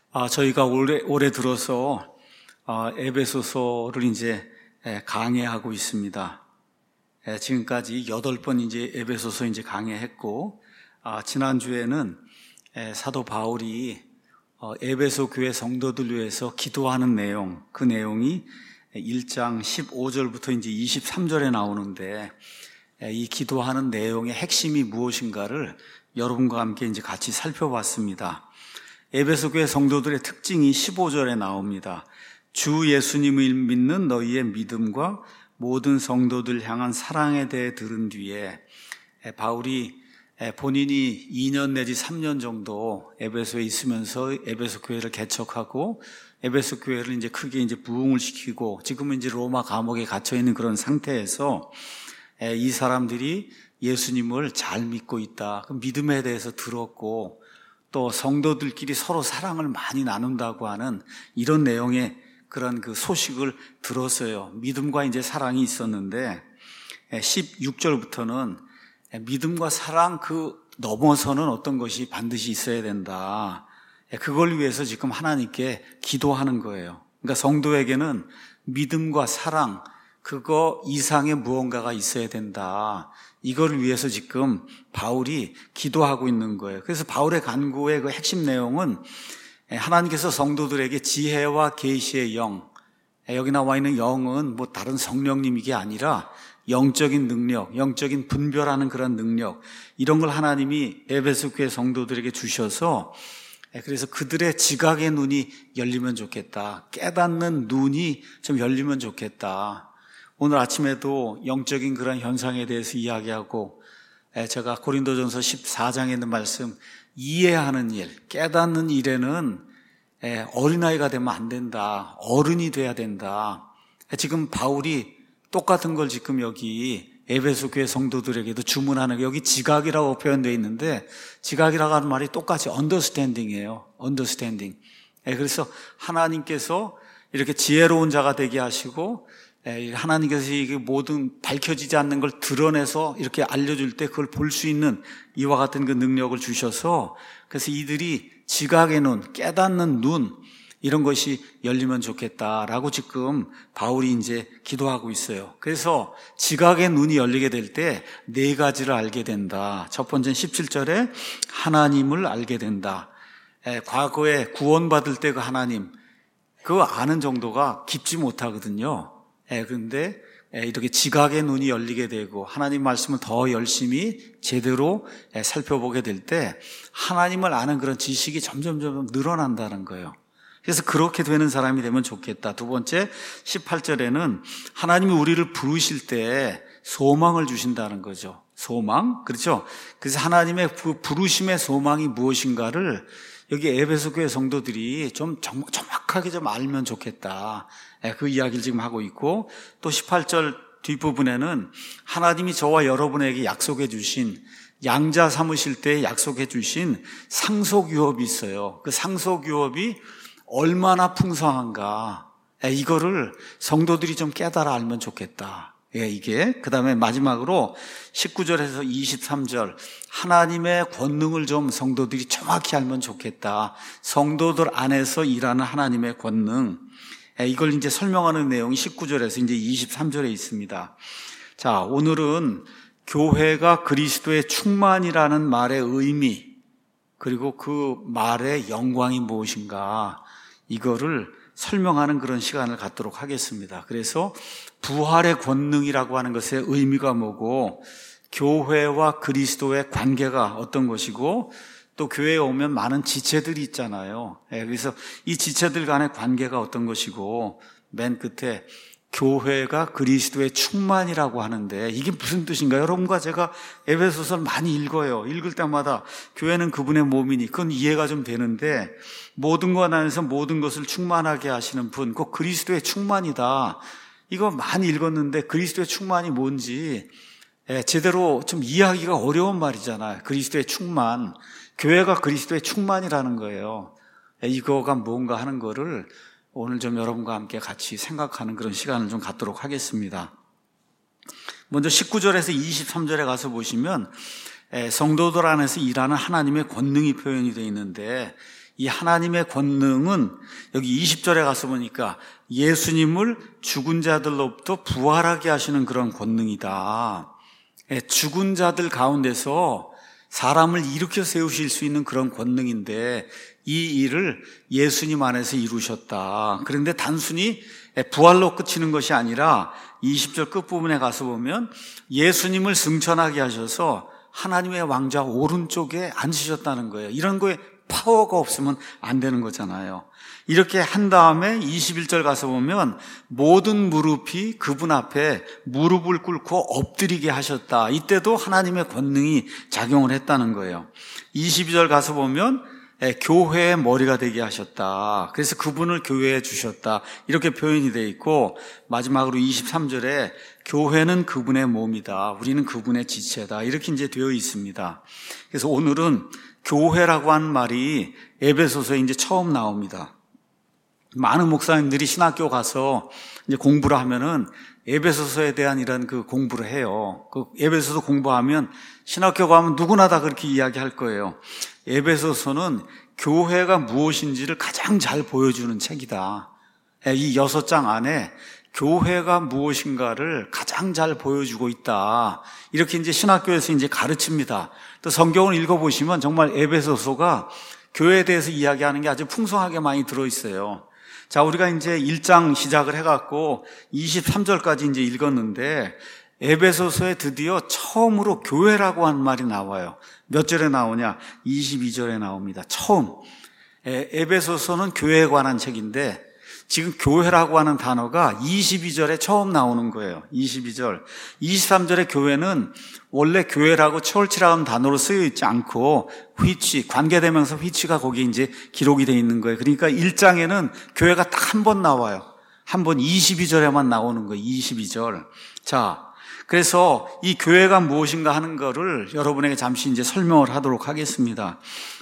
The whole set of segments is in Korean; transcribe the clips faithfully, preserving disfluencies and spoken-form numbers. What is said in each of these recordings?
아, 저희가 올해, 올해 들어서, 아, 에베소서를 이제 강해하고 있습니다. 에, 지금까지 여덟 번 이제 에베소서 이제 강해했고, 아, 지난주에는 에, 사도 바울이 어, 에베소 교회 성도들 위해서 기도하는 내용, 그 내용이 일 장 십오 절부터 이제 이십삼 절에 나오는데, 에, 이 기도하는 내용의 핵심이 무엇인가를 여러분과 함께 이제 같이 살펴봤습니다. 에베소 교회 성도들의 특징이 십오 절에 나옵니다. 주 예수님을 믿는 너희의 믿음과 모든 성도들 향한 사랑에 대해 들은 뒤에 바울이 본인이 이 년 내지 삼 년 정도 에베소에 있으면서 에베소 교회를 개척하고 에베소 교회를 이제 크게 이제 부흥을 시키고 지금은 이제 로마 감옥에 갇혀 있는 그런 상태에서 이 사람들이 예수님을 잘 믿고 있다. 그 믿음에 대해서 들었고 또 성도들끼리 서로 사랑을 많이 나눈다고 하는 이런 내용의 그런 그 소식을 들었어요. 믿음과 이제 사랑이 있었는데 십육 절부터는 믿음과 사랑 그 넘어서는 어떤 것이 반드시 있어야 된다. 그걸 위해서 지금 하나님께 기도하는 거예요. 그러니까 성도에게는 믿음과 사랑 그거 이상의 무언가가 있어야 된다. 이걸 위해서 지금 바울이 기도하고 있는 거예요. 그래서 바울의 간구의 그 핵심 내용은 하나님께서 성도들에게 지혜와 계시의 영, 여기 나와 있는 영은 뭐 다른 성령님이 아니라 영적인 능력, 영적인 분별하는 그런 능력, 이런 걸 하나님이 에베소 교회 성도들에게 주셔서 그래서 그들의 지각의 눈이 열리면 좋겠다. 깨닫는 눈이 좀 열리면 좋겠다. 오늘 아침에도 영적인 그런 현상에 대해서 이야기하고 제가 고린도전서 십사 장에 있는 말씀 이해하는 일, 깨닫는 일에는 어린아이가 되면 안 된다. 어른이 돼야 된다. 지금 바울이 똑같은 걸 지금 여기 에베소 교회 성도들에게도 주문하는 게 여기 지각이라고 표현되어 있는데 지각이라고 하는 말이 똑같이 understanding이에요. understanding. 그래서 하나님께서 이렇게 지혜로운 자가 되게 하시고 하나님께서 이게 모든 밝혀지지 않는 걸 드러내서 이렇게 알려줄 때 그걸 볼 수 있는 이와 같은 그 능력을 주셔서 그래서 이들이 지각의 눈, 깨닫는 눈 이런 것이 열리면 좋겠다라고 지금 바울이 이제 기도하고 있어요. 그래서 지각의 눈이 열리게 될 때 네 가지를 알게 된다. 첫 번째는 십칠 절에 하나님을 알게 된다. 과거에 구원받을 때 그 하나님 그거 아는 정도가 깊지 못하거든요. 예, 그런데 이렇게 지각의 눈이 열리게 되고 하나님 말씀을 더 열심히 제대로 살펴보게 될 때 하나님을 아는 그런 지식이 점점 점점 늘어난다는 거예요. 그래서 그렇게 되는 사람이 되면 좋겠다. 두 번째 십팔 절에는 하나님이 우리를 부르실 때 소망을 주신다는 거죠. 소망? 그렇죠? 그래서 하나님의 부르심의 소망이 무엇인가를 여기 에베소 교회 성도들이 좀 정확하게 좀 알면 좋겠다. 그 이야기를 지금 하고 있고 또 십팔 절 뒷부분에는 하나님이 저와 여러분에게 약속해 주신 양자 삼으실 때 약속해 주신 상속유업이 있어요. 그 상속유업이 얼마나 풍성한가 이거를 성도들이 좀 깨달아 알면 좋겠다. 예, 이게 그 다음에 마지막으로 십구 절에서 이십삼 절 하나님의 권능을 좀 성도들이 정확히 알면 좋겠다. 성도들 안에서 일하는 하나님의 권능 이걸 이제 설명하는 내용이 십구 절에서 이제 이십삼 절에 있습니다. 자, 오늘은 교회가 그리스도의 충만이라는 말의 의미 그리고 그 말의 영광이 무엇인가 이거를 설명하는 그런 시간을 갖도록 하겠습니다. 그래서 부활의 권능이라고 하는 것의 의미가 뭐고 교회와 그리스도의 관계가 어떤 것이고 또 교회에 오면 많은 지체들이 있잖아요. 그래서 이 지체들 간의 관계가 어떤 것이고 맨 끝에 교회가 그리스도의 충만이라고 하는데 이게 무슨 뜻인가요? 여러분과 제가 에베소서를 많이 읽어요. 읽을 때마다 교회는 그분의 몸이니 그건 이해가 좀 되는데 모든 것 안에서 모든 것을 충만하게 하시는 분, 그 그리스도의 충만이다. 이거 많이 읽었는데 그리스도의 충만이 뭔지 제대로 좀 이해하기가 어려운 말이잖아요. 그리스도의 충만. 교회가 그리스도의 충만이라는 거예요. 이거가 뭔가 하는 거를 오늘 좀 여러분과 함께 같이 생각하는 그런 시간을 좀 갖도록 하겠습니다. 먼저 십구 절에서 이십삼 절에 가서 보시면 성도들 안에서 일하는 하나님의 권능이 표현이 되어 있는데, 이 하나님의 권능은 여기 이십 절에 가서 보니까 예수님을 죽은 자들로부터 부활하게 하시는 그런 권능이다. 죽은 자들 가운데서 사람을 일으켜 세우실 수 있는 그런 권능인데, 이 일을 예수님 안에서 이루셨다. 그런데 단순히 부활로 그치는 것이 아니라 이십 절 끝부분에 가서 보면 예수님을 승천하게 하셔서 하나님의 왕좌 오른쪽에 앉으셨다는 거예요. 이런 거에 파워가 없으면 안 되는 거잖아요. 이렇게 한 다음에 이십일 절 가서 보면 모든 무릎이 그분 앞에 무릎을 꿇고 엎드리게 하셨다. 이때도 하나님의 권능이 작용을 했다는 거예요. 이십이 절 가서 보면 교회의 머리가 되게 하셨다. 그래서 그분을 교회에 주셨다. 이렇게 표현이 되어 있고, 마지막으로 이십삼 절에 교회는 그분의 몸이다. 우리는 그분의 지체다. 이렇게 이제 되어 있습니다. 그래서 오늘은 교회라고 하는 말이 에베소서에 이제 처음 나옵니다. 많은 목사님들이 신학교 가서 이제 공부를 하면은 에베소서에 대한 이런 그 공부를 해요. 그 에베소서 공부하면 신학교 가면 누구나 다 그렇게 이야기할 거예요. 에베소서는 교회가 무엇인지를 가장 잘 보여주는 책이다. 이 여섯 장 안에 교회가 무엇인가를 가장 잘 보여주고 있다. 이렇게 이제 신학교에서 이제 가르칩니다. 또 성경을 읽어보시면 정말 에베소서가 교회에 대해서 이야기하는 게 아주 풍성하게 많이 들어있어요. 자, 우리가 이제 일 장 시작을 해갖고 이십삼 절까지 이제 읽었는데, 에베소서에 드디어 처음으로 교회라고 하는 말이 나와요. 몇 절에 나오냐? 이십이 절에 나옵니다. 처음. 에베소서는 교회에 관한 책인데, 지금 교회라고 하는 단어가 이십이 절에 처음 나오는 거예요. 이십이 절. 이십삼 절에 교회는 원래 교회라고 철치라는 단어로 쓰여 있지 않고 which, 관계대명사 which가 거기에 이제 기록이 되어 있는 거예요. 그러니까 일 장에는 교회가 딱 한 번 나와요. 한 번 이십이 절에만 나오는 거예요. 이십이 절. 자, 그래서 이 교회가 무엇인가 하는 거를 여러분에게 잠시 이제 설명을 하도록 하겠습니다.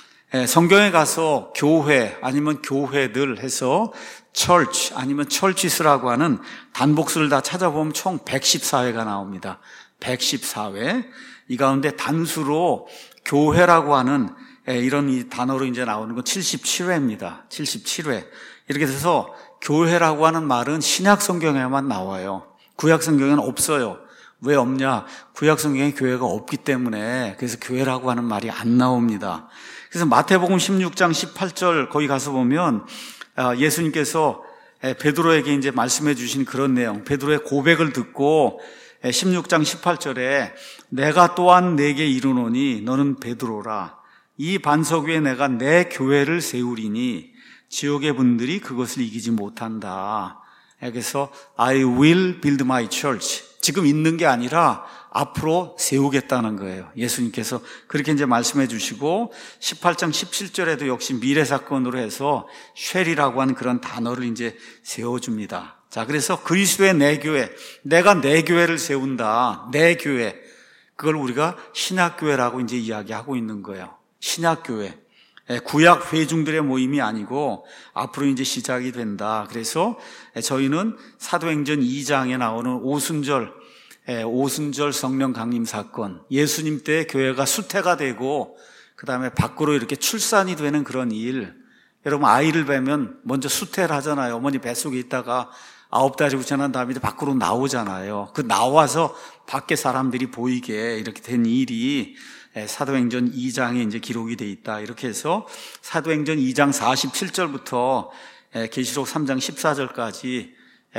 성경에 가서 교회 아니면 교회들 해서 church 아니면 churches라고 하는 단복수를 다 찾아보면 총 백십사 회가 나옵니다. 백십사 회. 이 가운데 단수로 교회라고 하는 이런 이 단어로 이제 나오는 건 칠십칠 회입니다. 칠십칠 회. 이렇게 돼서 교회라고 하는 말은 신약 성경에만 나와요. 구약 성경에는 없어요. 왜 없냐? 구약 성경에 교회가 없기 때문에. 그래서 교회라고 하는 말이 안 나옵니다. 그래서 마태복음 십육 장 십팔 절 거기 가서 보면 예수님께서 베드로에게 이제 말씀해 주신 그런 내용, 베드로의 고백을 듣고 십육 장 십팔 절에 내가 또한 내게 이르노니 너는 베드로라. 이 반석 위에 내가 내 교회를 세우리니 지옥의 분들이 그것을 이기지 못한다. 그래서 I will build my church. 지금 있는 게 아니라 앞으로 세우겠다는 거예요. 예수님께서 그렇게 이제 말씀해 주시고 십팔 장 십칠 절에도 역시 미래 사건으로 해서 쉘이라고 하는 그런 단어를 이제 세워줍니다. 자, 그래서 그리스도의 내 교회, 내가 내 교회를 세운다. 내 교회. 그걸 우리가 신약교회라고 이제 이야기하고 있는 거예요. 신약교회. 구약 회중들의 모임이 아니고 앞으로 이제 시작이 된다. 그래서 저희는 사도행전 이 장에 나오는 오순절, 오순절 성령 강림 사건, 예수님 때 교회가 수태가 되고 그 다음에 밖으로 이렇게 출산이 되는 그런 일. 여러분 아이를 뵈면 먼저 수태를 하잖아요. 어머니 뱃속에 있다가 아홉 달이 지난 다음에 밖으로 나오잖아요. 그 나와서 밖에 사람들이 보이게 이렇게 된 일이 사도행전 이 장에 이제 기록이 돼 있다. 이렇게 해서 사도행전 이 장 사십칠 절부터 계시록 삼 장 십사 절까지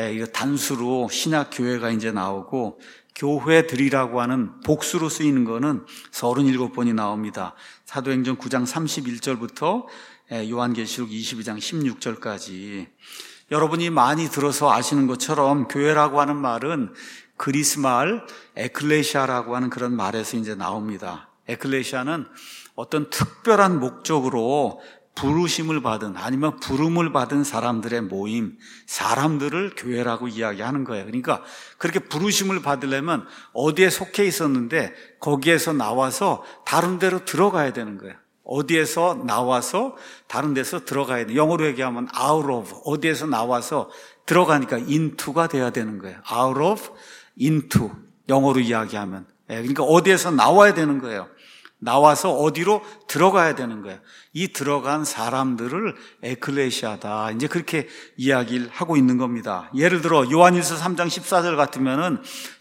단수로 신약 교회가 이제 나오고 교회들이라고 하는 복수로 쓰이는 거는 서른일곱 번이 나옵니다. 사도행전 구 장 삼십일 절부터 요한계시록 이십이 장 십육 절까지. 여러분이 많이 들어서 아시는 것처럼 교회라고 하는 말은 그리스 말 에클레시아라고 하는 그런 말에서 이제 나옵니다. 에클레시아는 어떤 특별한 목적으로 부르심을 받은 아니면 부름을 받은 사람들의 모임, 사람들을 교회라고 이야기하는 거예요. 그러니까 그렇게 부르심을 받으려면 어디에 속해 있었는데 거기에서 나와서 다른 데로 들어가야 되는 거예요. 어디에서 나와서 다른 데서 들어가야 돼. 영어로 얘기하면 out of, 어디에서 나와서 들어가니까 into가 돼야 되는 거예요. out of, into, 영어로 이야기하면. 그러니까 어디에서 나와야 되는 거예요. 나와서 어디로 들어가야 되는 거예요. 이 들어간 사람들을 에클레시아다. 이제 그렇게 이야기를 하고 있는 겁니다. 예를 들어 요한일서 삼 장 십사 절 같으면은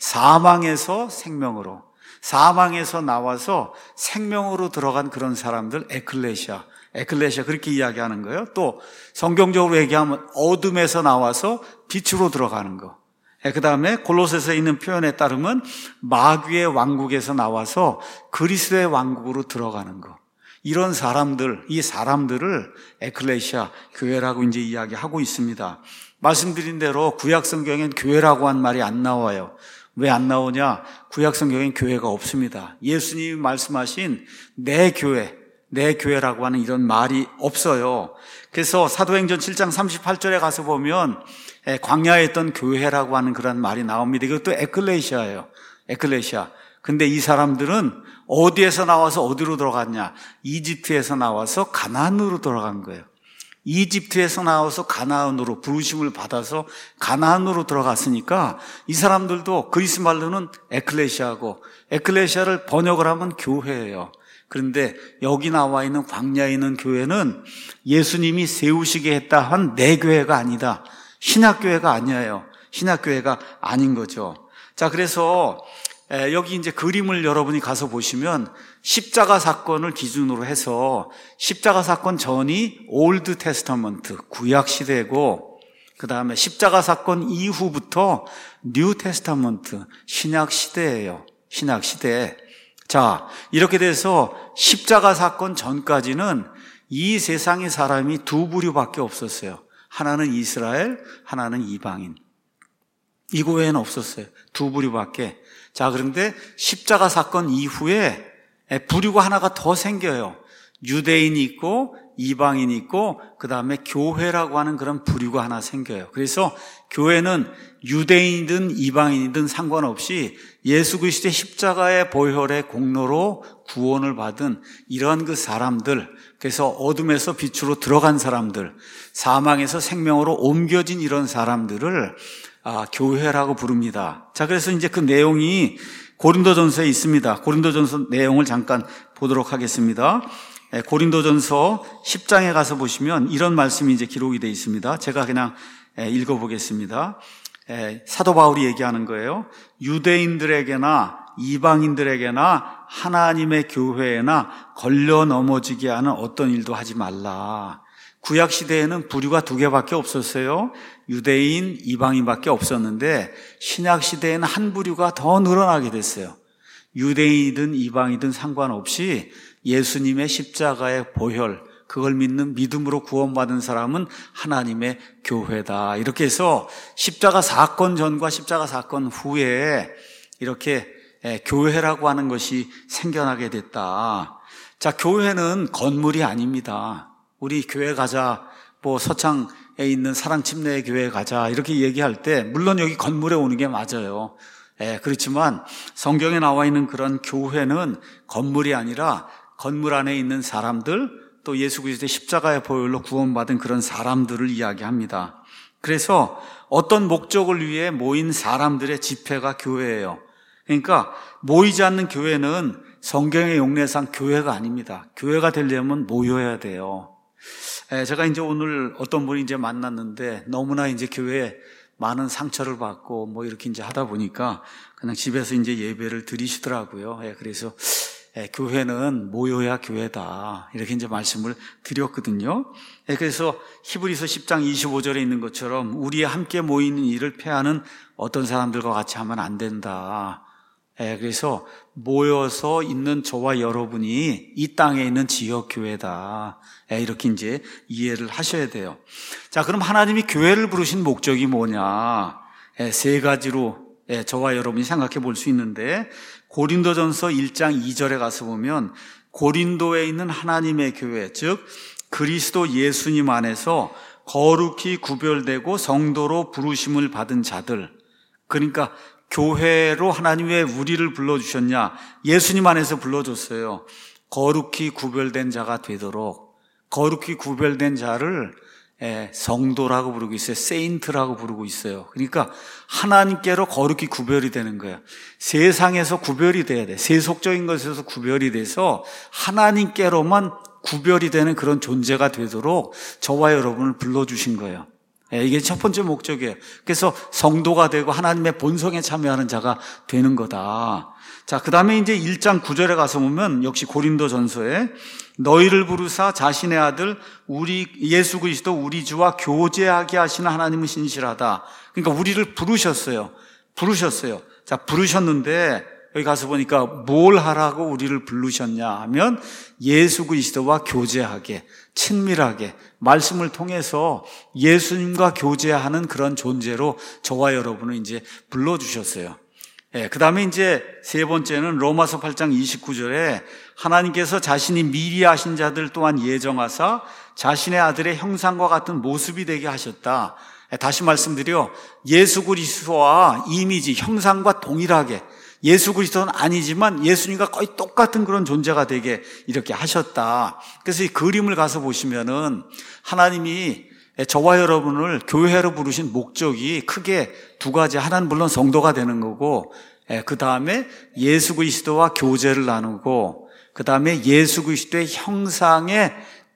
사망에서 생명으로, 사망에서 나와서 생명으로 들어간 그런 사람들 에클레시아, 에클레시아 그렇게 이야기하는 거예요. 또 성경적으로 얘기하면 어둠에서 나와서 빛으로 들어가는 거. 그 다음에 골로새서에 있는 표현에 따르면 마귀의 왕국에서 나와서 그리스도의 왕국으로 들어가는 거. 이런 사람들, 이 사람들을 에클레시아, 교회라고 이제 이야기하고 있습니다. 말씀드린 대로 구약 성경엔 교회라고 한 말이 안 나와요. 왜 안 나오냐? 구약 성경엔 교회가 없습니다. 예수님이 말씀하신 내 교회, 내 교회라고 하는 이런 말이 없어요. 그래서 사도행전 칠 장 삼십팔 절에 가서 보면 광야에 있던 교회라고 하는 그런 말이 나옵니다. 이것도 에클레시아예요. 에클레시아. 근데 이 사람들은 어디에서 나와서 어디로 들어갔냐? 이집트에서 나와서 가나안으로 들어간 거예요. 이집트에서 나와서 가나안으로 부르심을 받아서 가나안으로 들어갔으니까 이 사람들도 그리스 말로는 에클레시아고, 에클레시아를 번역을 하면 교회예요. 그런데 여기 나와 있는 광야에 있는 교회는 예수님이 세우시게 했다 한 내 교회가 아니다. 신학교회가 아니에요. 신학교회가 아닌 거죠. 자, 그래서 여기 이제 그림을 여러분이 가서 보시면 십자가 사건을 기준으로 해서 십자가 사건 전이 올드 테스터먼트, 구약 시대고, 그 다음에 십자가 사건 이후부터 뉴 테스터먼트, 신약 시대예요. 신약 시대. 자, 이렇게 돼서 십자가 사건 전까지는 이 세상의 사람이 두 부류밖에 없었어요. 하나는 이스라엘, 하나는 이방인. 이거 외에는 없었어요. 두 부류밖에. 자, 그런데 십자가 사건 이후에 부류가 하나가 더 생겨요. 유대인이 있고 이방인이 있고 그 다음에 교회라고 하는 그런 부류가 하나 생겨요. 그래서 교회는 유대인이든 이방인이든 상관없이 예수 그리스도의 십자가의 보혈의 공로로 구원을 받은 이러한 그 사람들, 그래서 어둠에서 빛으로 들어간 사람들, 사망에서 생명으로 옮겨진 이런 사람들을 아, 교회라고 부릅니다. 자, 그래서 이제 그 내용이 고린도전서에 있습니다. 고린도전서 내용을 잠깐 보도록 하겠습니다. 고린도전서 십 장에 가서 보시면 이런 말씀이 이제 기록이 되어 있습니다. 제가 그냥 읽어보겠습니다. 사도 바울이 얘기하는 거예요. 유대인들에게나 이방인들에게나 하나님의 교회에나 걸려 넘어지게 하는 어떤 일도 하지 말라. 구약 시대에는 부류가 두 개밖에 없었어요. 유대인, 이방인밖에 없었는데 신약 시대에는 한 부류가 더 늘어나게 됐어요. 유대인이든 이방이든 상관없이 예수님의 십자가의 보혈, 그걸 믿는 믿음으로 구원받은 사람은 하나님의 교회다. 이렇게 해서 십자가 사건 전과 십자가 사건 후에 이렇게 교회라고 하는 것이 생겨나게 됐다. 자, 교회는 건물이 아닙니다. 우리 교회 가자, 뭐 서창에 있는 사랑침례 교회 가자 이렇게 얘기할 때 물론 여기 건물에 오는 게 맞아요. 예, 그렇지만 성경에 나와 있는 그런 교회는 건물이 아니라 건물 안에 있는 사람들, 또 예수 그리스도의 십자가의 보혈로 구원받은 그런 사람들을 이야기합니다. 그래서 어떤 목적을 위해 모인 사람들의 집회가 교회예요. 그러니까 모이지 않는 교회는 성경의 용례상 교회가 아닙니다. 교회가 되려면 모여야 돼요. 제가 이제 오늘 어떤 분이 이제 만났는데 너무나 이제 교회에 많은 상처를 받고 뭐 이렇게 이제 하다 보니까 그냥 집에서 이제 예배를 드리시더라고요. 그래서 교회는 모여야 교회다. 이렇게 이제 말씀을 드렸거든요. 그래서 히브리서 십 장 이십오 절에 있는 것처럼 우리의 함께 모이는 일을 폐하는 어떤 사람들과 같이 하면 안 된다. 그래서 모여서 있는 저와 여러분이 이 땅에 있는 지역교회다. 이렇게 이제 이해를 하셔야 돼요. 자, 그럼 하나님이 교회를 부르신 목적이 뭐냐? 세 가지로 저와 여러분이 생각해 볼 수 있는데 고린도전서 일 장 이 절에 가서 보면 고린도에 있는 하나님의 교회, 즉 그리스도 예수님 안에서 거룩히 구별되고 성도로 부르심을 받은 자들, 그러니까 교회로 하나님 왜 우리를 불러주셨냐? 예수님 안에서 불러줬어요. 거룩히 구별된 자가 되도록. 거룩히 구별된 자를 예, 성도라고 부르고 있어요. 세인트라고 부르고 있어요. 그러니까 하나님께로 거룩히 구별이 되는 거예요. 세상에서 구별이 돼야 돼. 세속적인 것에서 구별이 돼서 하나님께로만 구별이 되는 그런 존재가 되도록 저와 여러분을 불러주신 거예요. 예, 이게 첫 번째 목적이에요. 그래서 성도가 되고 하나님의 본성에 참여하는 자가 되는 거다. 자, 그 다음에 이제 일 장 구 절에 가서 보면 역시 고린도 전서에 너희를 부르사 자신의 아들 우리 예수 그리스도 우리 주와 교제하게 하시는 하나님은 신실하다. 그러니까 우리를 부르셨어요. 부르셨어요. 자, 부르셨는데 여기 가서 보니까 뭘 하라고 우리를 부르셨냐 하면 예수 그리스도와 교제하게, 친밀하게 말씀을 통해서 예수님과 교제하는 그런 존재로 저와 여러분을 이제 불러주셨어요. 예, 그 다음에 이제 세 번째는 로마서 팔 장 이십구 절에 하나님께서 자신이 미리 하신 자들 또한 예정하사 자신의 아들의 형상과 같은 모습이 되게 하셨다. 예, 다시 말씀드려 예수 그리스도와 이미지, 형상과 동일하게 예수 그리스도는 아니지만 예수님과 거의 똑같은 그런 존재가 되게 이렇게 하셨다. 그래서 이 그림을 가서 보시면은 하나님이 저와 여러분을 교회로 부르신 목적이 크게 두 가지. 하나는 물론 성도가 되는 거고, 그 다음에 예수 그리스도와 교제를 나누고, 그 다음에 예수 그리스도의 형상에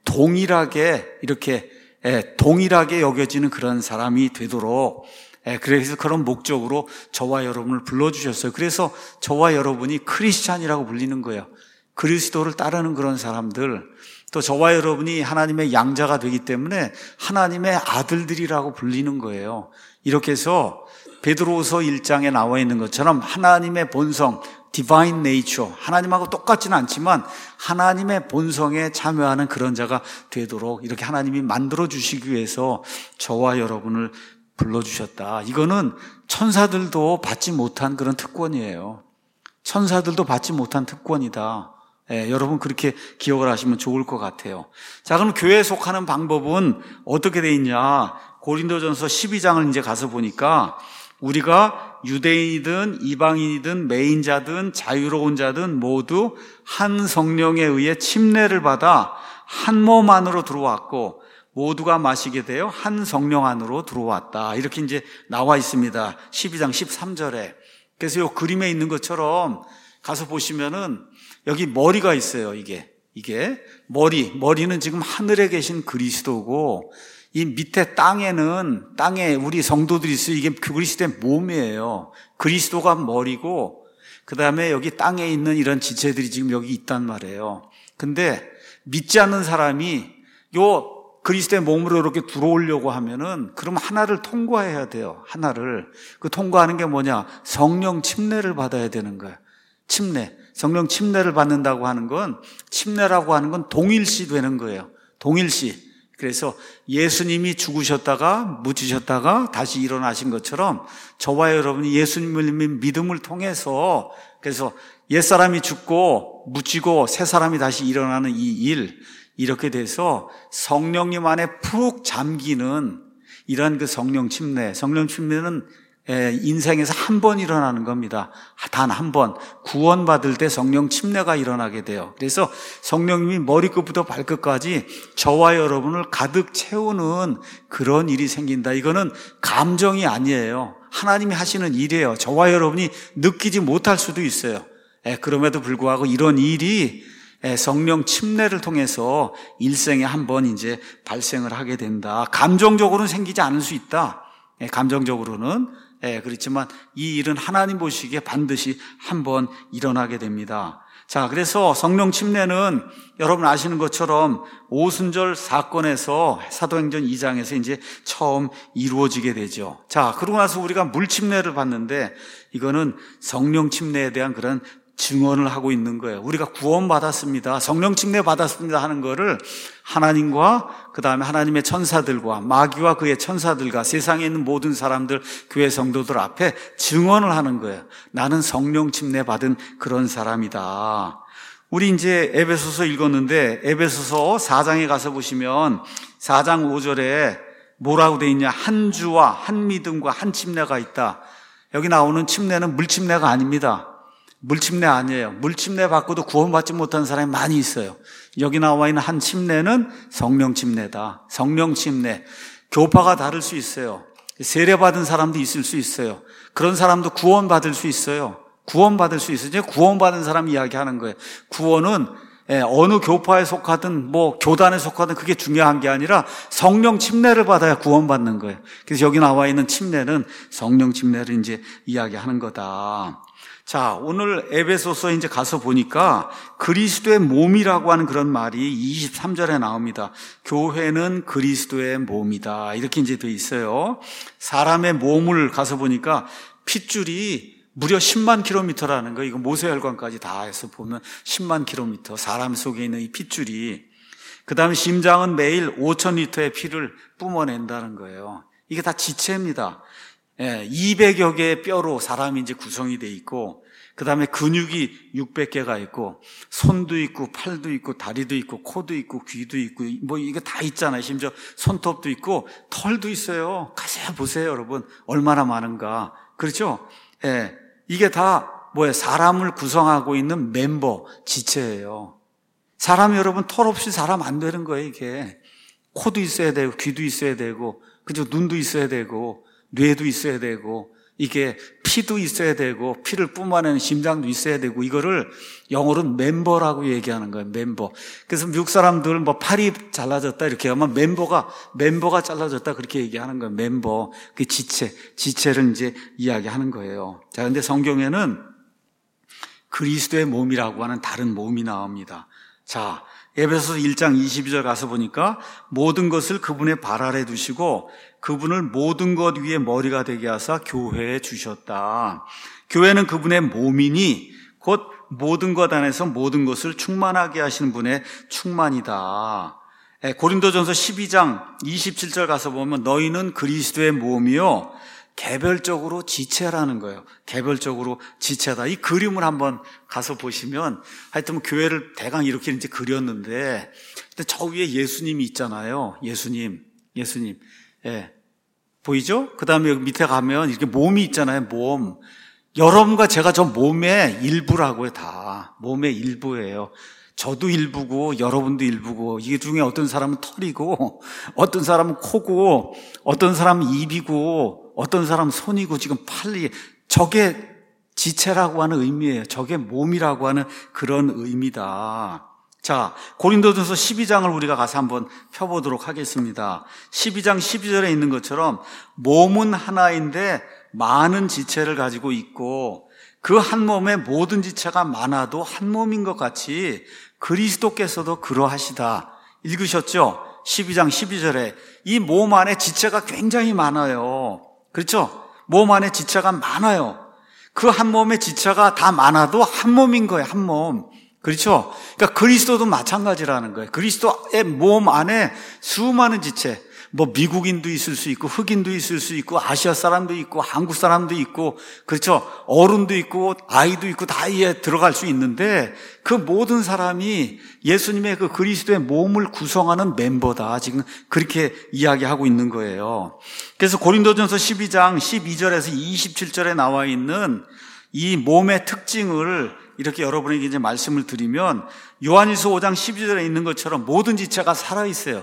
동일하게 이렇게 동일하게 여겨지는 그런 사람이 되도록, 그래서 그런 목적으로 저와 여러분을 불러주셨어요. 그래서 저와 여러분이 크리스찬이라고 불리는 거예요. 그리스도를 따르는 그런 사람들. 또 저와 여러분이 하나님의 양자가 되기 때문에 하나님의 아들들이라고 불리는 거예요. 이렇게 해서 베드로후서 일 장에 나와 있는 것처럼 하나님의 본성, divine nature, 하나님하고 똑같지는 않지만 하나님의 본성에 참여하는 그런 자가 되도록 이렇게 하나님이 만들어주시기 위해서 저와 여러분을 불러주셨다. 이거는 천사들도 받지 못한 그런 특권이에요. 천사들도 받지 못한 특권이다. 예, 여러분 그렇게 기억을 하시면 좋을 것 같아요. 자, 그럼 교회에 속하는 방법은 어떻게 돼 있냐? 고린도전서 십이 장을 이제 가서 보니까 우리가 유대인이든 이방인이든 매인자든 자유로운 자든 모두 한 성령에 의해 침례를 받아 한 몸 안으로 들어왔고 모두가 마시게 되어 한 성령 안으로 들어왔다. 이렇게 이제 나와 있습니다. 십이 장 십삼 절에. 그래서 이 그림에 있는 것처럼 가서 보시면은 여기 머리가 있어요. 이게 이게 머리 머리는 지금 하늘에 계신 그리스도고 이 밑에 땅에는 땅에 우리 성도들이 있어요. 이게 그리스도의 몸이에요. 그리스도가 머리고 그 다음에 여기 땅에 있는 이런 지체들이 지금 여기 있단 말이에요. 근데 믿지 않는 사람이 요 그리스도의 몸으로 이렇게 들어오려고 하면은 그럼 하나를 통과해야 돼요. 하나를. 그 통과하는 게 뭐냐? 성령 침례를 받아야 되는 거예요. 침례. 성령 침례를 받는다고 하는 건 침례라고 하는 건 동일시 되는 거예요. 동일시. 그래서 예수님이 죽으셨다가 묻히셨다가 다시 일어나신 것처럼 저와 여러분이 예수님을 믿음을 통해서 그래서 옛사람이 죽고 묻히고 새 사람이 다시 일어나는 이 일, 이렇게 돼서 성령님 안에 푹 잠기는 이런 그 성령 침례. 성령 침례는 인생에서 한 번 일어나는 겁니다. 단 한 번. 구원받을 때 성령 침례가 일어나게 돼요. 그래서 성령님이 머리끝부터 발끝까지 저와 여러분을 가득 채우는 그런 일이 생긴다. 이거는 감정이 아니에요. 하나님이 하시는 일이에요. 저와 여러분이 느끼지 못할 수도 있어요. 그럼에도 불구하고 이런 일이 성령 침례를 통해서 일생에 한 번 이제 발생을 하게 된다. 감정적으로는 생기지 않을 수 있다. 감정적으로는. 예, 그렇지만 이 일은 하나님 보시기에 반드시 한번 일어나게 됩니다. 자, 그래서 성령 침례는 여러분 아시는 것처럼 오순절 사건에서 사도행전 이 장에서 이제 처음 이루어지게 되죠. 자, 그러고 나서 우리가 물 침례를 받는데 이거는 성령 침례에 대한 그런 증언을 하고 있는 거예요. 우리가 구원받았습니다. 성령 침례 받았습니다 하는 거를 하나님과 그 다음에 하나님의 천사들과 마귀와 그의 천사들과 세상에 있는 모든 사람들, 교회 성도들 앞에 증언을 하는 거예요. 나는 성령 침례 받은 그런 사람이다. 우리 이제 에베소서 읽었는데 에베소서 사 장에 가서 보시면 사 장 오 절에 뭐라고 돼 있냐? 한 주와 한 믿음과 한 침례가 있다. 여기 나오는 침례는 물 침례가 아닙니다. 물침례 아니에요. 물침례 받고도 구원받지 못한 사람이 많이 있어요. 여기 나와 있는 한 침례는 성령 침례다. 성령 침례. 교파가 다를 수 있어요. 세례받은 사람도 있을 수 있어요. 그런 사람도 구원받을 수 있어요. 구원받을 수 있어요. 구원받은 사람 이야기하는 거예요. 구원은 어느 교파에 속하든 뭐 교단에 속하든 그게 중요한 게 아니라 성령 침례를 받아야 구원받는 거예요. 그래서 여기 나와 있는 침례는 성령 침례를 이제 이야기하는 거다. 자, 오늘 에베소서 이제 가서 보니까 그리스도의 몸이라고 하는 그런 말이 이십삼 절에 나옵니다. 교회는 그리스도의 몸이다. 이렇게 이제 돼 있어요. 사람의 몸을 가서 보니까 핏줄이 무려 십만 킬로미터라는 거, 이거 모세혈관까지 다 해서 보면 십만 킬로미터, 사람 속에 있는 이 핏줄이. 그 다음에 심장은 매일 오천 리터의 피를 뿜어낸다는 거예요. 이게 다 지체입니다. 예, 이백여 개의 뼈로 사람이 이제 구성이 돼 있고, 그 다음에 근육이 육백 개가 있고, 손도 있고, 팔도 있고, 다리도 있고, 코도 있고, 귀도 있고, 뭐 이게 다 있잖아요. 심지어 손톱도 있고, 털도 있어요. 가서 보세요, 여러분. 얼마나 많은가. 그렇죠? 예, 이게 다 뭐예요? 사람을 구성하고 있는 멤버, 지체예요. 사람 여러분 털 없이 사람 안 되는 거예요, 이게. 코도 있어야 되고, 귀도 있어야 되고, 그죠? 눈도 있어야 되고, 뇌도 있어야 되고, 이게 피도 있어야 되고, 피를 뿜어내는 심장도 있어야 되고, 이거를 영어로는 멤버라고 얘기하는 거예요, 멤버. 그래서 미국 사람들 뭐 팔이 잘라졌다 이렇게 하면 멤버가, 멤버가 잘라졌다 그렇게 얘기하는 거예요, 멤버. 그 지체, 지체를 이제 이야기하는 거예요. 자, 근데 성경에는 그리스도의 몸이라고 하는 다른 몸이 나옵니다. 자, 에베소서 일 장 이십이 절 가서 보니까 모든 것을 그분의 발 아래 두시고 그분을 모든 것 위에 머리가 되게 하사 교회에 주셨다. 교회는 그분의 몸이니 곧 모든 것 안에서 모든 것을 충만하게 하시는 분의 충만이다. 고린도전서 십이 장 이십칠 절 가서 보면 너희는 그리스도의 몸이요 개별적으로 지체라는 거예요. 개별적으로 지체다. 이 그림을 한번 가서 보시면 하여튼 교회를 대강 이렇게 이제 그렸는데 저 위에 예수님이 있잖아요. 예수님, 예수님. 예. 보이죠? 그 다음에 여기 밑에 가면 이렇게 몸이 있잖아요. 몸. 여러분과 제가 저 몸의 일부라고요, 다. 몸의 일부예요. 저도 일부고 여러분도 일부고 이 중에 어떤 사람은 털이고 어떤 사람은 코고 어떤 사람은 입이고 어떤 사람은 손이고 지금 팔이 저게 지체라고 하는 의미예요. 저게 몸이라고 하는 그런 의미다. 자, 고린도전서 십이 장을 우리가 가서 한번 펴보도록 하겠습니다. 십이 장 십이 절에 있는 것처럼 몸은 하나인데 많은 지체를 가지고 있고 그 한 몸에 모든 지체가 많아도 한 몸인 것 같이 그리스도께서도 그러하시다. 읽으셨죠? 십이 장 십이 절에 이 몸 안에 지체가 굉장히 많아요. 그렇죠? 몸 안에 지체가 많아요. 그 한 몸의 지체가 다 많아도 한 몸인 거예요. 한 몸. 그렇죠? 그러니까 그리스도도 마찬가지라는 거예요. 그리스도의 몸 안에 수많은 지체, 뭐 미국인도 있을 수 있고 흑인도 있을 수 있고 아시아 사람도 있고 한국 사람도 있고 그렇죠? 어른도 있고 아이도 있고 다 이에 들어갈 수 있는데 그 모든 사람이 예수님의 그 그리스도의 몸을 구성하는 멤버다. 지금 그렇게 이야기하고 있는 거예요. 그래서 고린도전서 십이 장 십이 절에서 이십칠 절에 나와 있는 이 몸의 특징을 이렇게 여러분에게 이제 말씀을 드리면 요한일서 오 장 십이 절에 있는 것처럼 모든 지체가 살아있어요.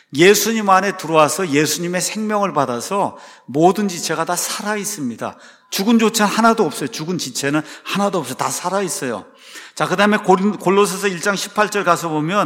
예수님 안에 들어와서 예수님의 생명을 받아서 모든 지체가 다 살아있습니다. 죽은 조차 하나도 없어요. 죽은 지체는 하나도 없어요. 다 살아있어요. 자, 그 다음에 골로새서 일 장 십팔 절 가서 보면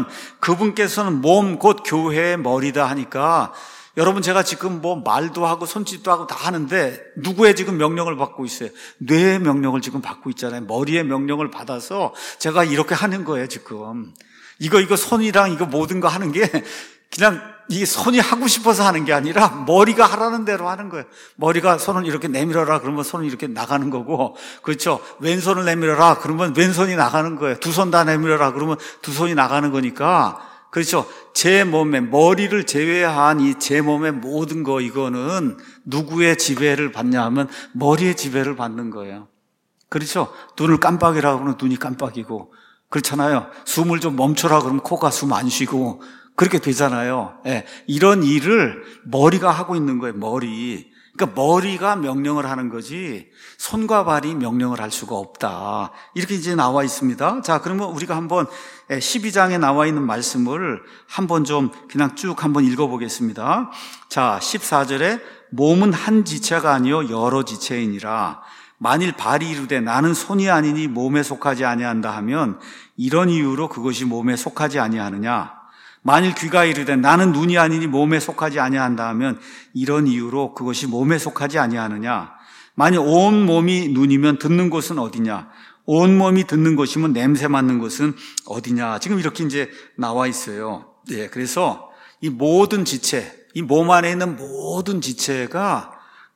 그분께서는 몸 곧 교회의 머리다 하니까 여러분 제가 지금 뭐 말도 하고 손짓도 하고 다 하는데 누구의 지금 명령을 받고 있어요? 뇌의 명령을 지금 받고 있잖아요. 머리의 명령을 받아서 제가 이렇게 하는 거예요, 지금. 이거, 이거 손이랑 이거 모든 거 하는 게 그냥 이 손이 하고 싶어서 하는 게 아니라 머리가 하라는 대로 하는 거예요. 머리가 손을 이렇게 내밀어라 그러면 손이 이렇게 나가는 거고, 그렇죠? 왼손을 내밀어라 그러면 왼손이 나가는 거예요. 두 손 다 내밀어라 그러면 두 손이 나가는 거니까, 그렇죠? 제 몸에, 머리를 제외한 이 제 몸의 모든 거, 이거는 누구의 지배를 받냐 하면 머리의 지배를 받는 거예요. 그렇죠? 눈을 깜빡이라 그러면 눈이 깜빡이고, 그렇잖아요. 숨을 좀 멈춰라 그러면 코가 숨 안 쉬고, 그렇게 되잖아요. 예, 이런 일을 머리가 하고 있는 거예요, 머리. 그러니까 머리가 명령을 하는 거지 손과 발이 명령을 할 수가 없다. 이렇게 이제 나와 있습니다. 자, 그러면 우리가 한번 십이 장에 나와 있는 말씀을 한번 좀 그냥 쭉 한번 읽어보겠습니다. 자, 십사 절에 몸은 한 지체가 아니요 여러 지체이니라. 만일 발이 이르되 나는 손이 아니니 몸에 속하지 아니한다 하면 이런 이유로 그것이 몸에 속하지 아니하느냐. 만일 귀가 이르되 나는 눈이 아니니 몸에 속하지 아니한다 하면 이런 이유로 그것이 몸에 속하지 아니하느냐. 만일 온 몸이 눈이면 듣는 곳은 어디냐. 온 몸이 듣는 것이면 냄새 맡는 것은 어디냐. 지금 이렇게 이제 나와 있어요. 예, 그래서 이 모든 지체, 이 몸 안에 있는 모든 지체가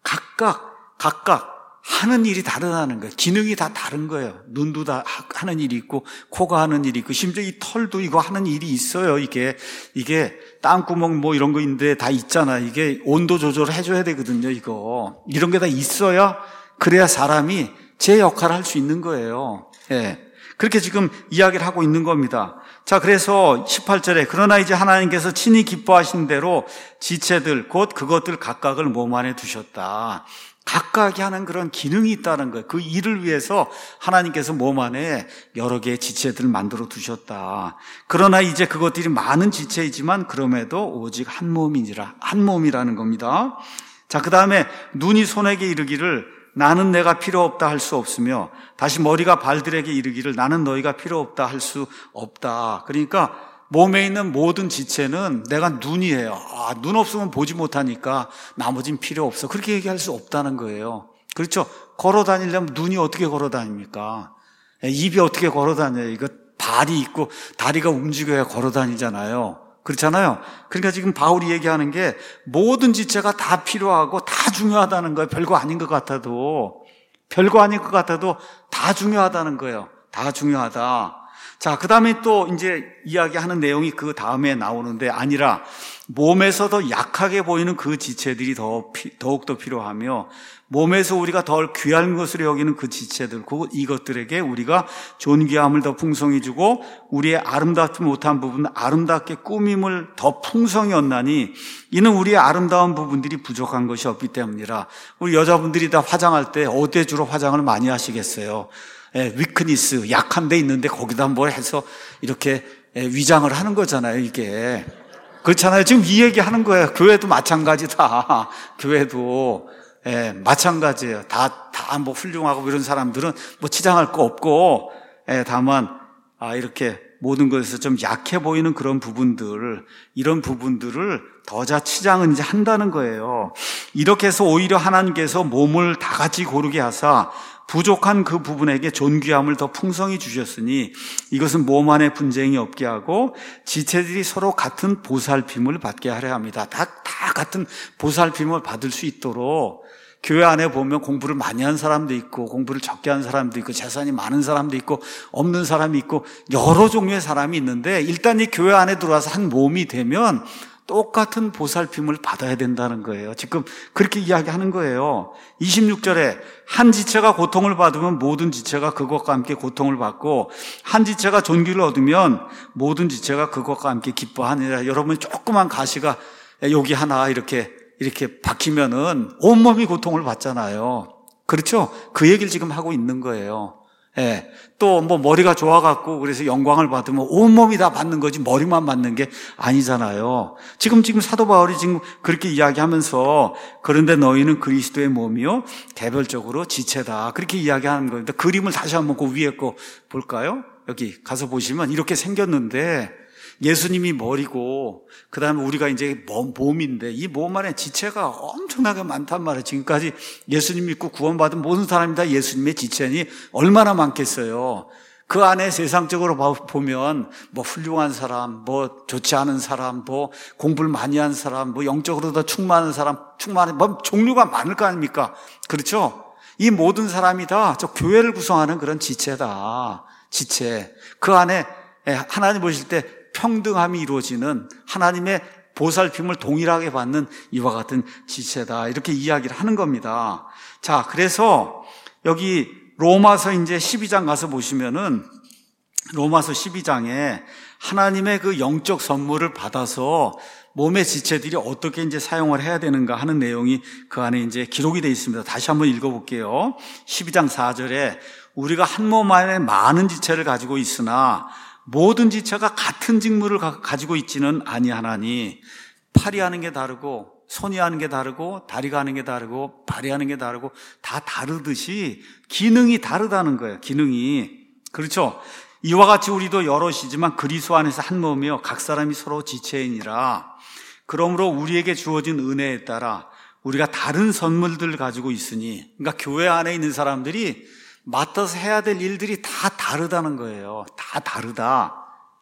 각각 각각 하는 일이 다르다는 거예요. 기능이 다 다른 거예요. 눈도 다 하는 일이 있고, 코가 하는 일이 있고, 심지어 이 털도 이거 하는 일이 있어요. 이게, 이게 땀구멍 뭐 이런 거 있는데 다 있잖아. 이게 온도 조절을 해줘야 되거든요, 이거. 이런 게 다 있어야, 그래야 사람이 제 역할을 할 수 있는 거예요. 예. 그렇게 지금 이야기를 하고 있는 겁니다. 자, 그래서 십팔 절에 그러나 이제 하나님께서 친히 기뻐하신 대로 지체들, 곧 그것들 각각을 몸 안에 두셨다. 각각이 하는 그런 기능이 있다는 거예요. 그 일을 위해서 하나님께서 몸 안에 여러 개의 지체들을 만들어 두셨다. 그러나 이제 그것들이 많은 지체이지만 그럼에도 오직 한 몸이니라. 한 몸이라는 겁니다. 자, 그 다음에 눈이 손에게 이르기를 나는 내가 필요 없다 할 수 없으며 다시 머리가 발들에게 이르기를 나는 너희가 필요 없다 할 수 없다. 그러니까 몸에 있는 모든 지체는 내가 눈이에요. 아, 눈 없으면 보지 못하니까 나머진 필요 없어. 그렇게 얘기할 수 없다는 거예요. 그렇죠? 걸어 다니려면 눈이 어떻게 걸어 다닙니까? 입이 어떻게 걸어 다녀요? 이거 발이 있고 다리가 움직여야 걸어 다니잖아요. 그렇잖아요. 그러니까 지금 바울이 얘기하는 게 모든 지체가 다 필요하고 다 중요하다는 거예요. 별거 아닌 것 같아도. 별거 아닌 것 같아도 다 중요하다는 거예요. 다 중요하다. 자, 그 다음에 또 이제 이야기하는 내용이 그 다음에 나오는데 아니라 몸에서도 약하게 보이는 그 지체들이 더, 더욱더 필요하며 몸에서 우리가 덜 귀한 것으로 여기는 그 지체들, 이것들에게 우리가 존귀함을 더 풍성히 주고 우리의 아름답지 못한 부분, 아름답게 꾸밈을 더 풍성히 얻나니 이는 우리의 아름다운 부분들이 부족한 것이 없기 때문이라. 우리 여자분들이 다 화장할 때 어디에 주로 화장을 많이 하시겠어요? 예, 위크니스, 약한 데 있는데 거기다 뭘 해서 이렇게 예, 위장을 하는 거잖아요, 이게. 그렇잖아요. 지금 이 얘기 하는 거예요. 교회도 마찬가지다. 교회도. 예, 마찬가지예요. 다, 다 뭐 훌륭하고 이런 사람들은 뭐 치장할 거 없고, 예, 다만, 아, 이렇게 모든 것에서 좀 약해 보이는 그런 부분들, 이런 부분들을 더자 치장은 이제 한다는 거예요. 이렇게 해서 오히려 하나님께서 몸을 다 같이 고르게 하사 부족한 그 부분에게 존귀함을 더 풍성히 주셨으니 이것은 몸 안에 분쟁이 없게 하고 지체들이 서로 같은 보살핌을 받게 하려 합니다. 다, 다 같은 보살핌을 받을 수 있도록 교회 안에 보면 공부를 많이 한 사람도 있고 공부를 적게 한 사람도 있고 재산이 많은 사람도 있고 없는 사람이 있고 여러 종류의 사람이 있는데 일단 이 교회 안에 들어와서 한 몸이 되면 똑같은 보살핌을 받아야 된다는 거예요. 지금 그렇게 이야기하는 거예요. 이십육 절에 한 지체가 고통을 받으면 모든 지체가 그것과 함께 고통을 받고 한 지체가 존귀를 얻으면 모든 지체가 그것과 함께 기뻐하니라. 여러분 조그만 가시가 여기 하나 이렇게 이렇게 박히면은 온몸이 고통을 받잖아요. 그렇죠? 그 얘기를 지금 하고 있는 거예요. 예. 또 뭐 머리가 좋아갖고 그래서 영광을 받으면 온몸이 다 받는 거지 머리만 받는 게 아니잖아요. 지금 지금 사도 바울이 지금 그렇게 이야기하면서 그런데 너희는 그리스도의 몸이요 개별적으로 지체다 그렇게 이야기하는 겁니다. 그림을 다시 한번 그 위에 거 볼까요? 여기 가서 보시면 이렇게 생겼는데 예수님이 머리고 그 다음에 우리가 이제 몸인데 이 몸 안에 지체가 엄청나게 많단 말이에요. 지금까지 예수님 믿고 구원받은 모든 사람이 다 예수님의 지체니 얼마나 많겠어요. 그 안에 세상적으로 보면 뭐 훌륭한 사람, 뭐 좋지 않은 사람, 뭐 공부를 많이 한 사람, 뭐 영적으로 더 충만한 사람, 충만한 뭐 종류가 많을 거 아닙니까? 그렇죠? 이 모든 사람이 다 저 교회를 구성하는 그런 지체다. 지체. 그 안에 하나님 보실 때 평등함이 이루어지는 하나님의 보살핌을 동일하게 받는 이와 같은 지체다. 이렇게 이야기를 하는 겁니다. 자, 그래서 여기 로마서 이제 십이 장 가서 보시면은 로마서 십이 장에 하나님의 그 영적 선물을 받아서 몸의 지체들이 어떻게 이제 사용을 해야 되는가 하는 내용이 그 안에 이제 기록이 되어 있습니다. 다시 한번 읽어볼게요. 십이 장 사 절에 우리가 한 몸 안에 많은 지체를 가지고 있으나 모든 지체가 같은 직무를 가지고 있지는 아니하나니 팔이 하는 게 다르고 손이 하는 게 다르고 다리가 하는 게 다르고 발이 하는 게 다르고 다 다르듯이 기능이 다르다는 거예요. 기능이. 그렇죠? 이와 같이 우리도 여럿이지만 그리스도 안에서 한 몸이요 각 사람이 서로 지체이니라. 그러므로 우리에게 주어진 은혜에 따라 우리가 다른 선물들을 가지고 있으니, 그러니까 교회 안에 있는 사람들이 맡아서 해야 될 일들이 다 다르다는 거예요. 다 다르다.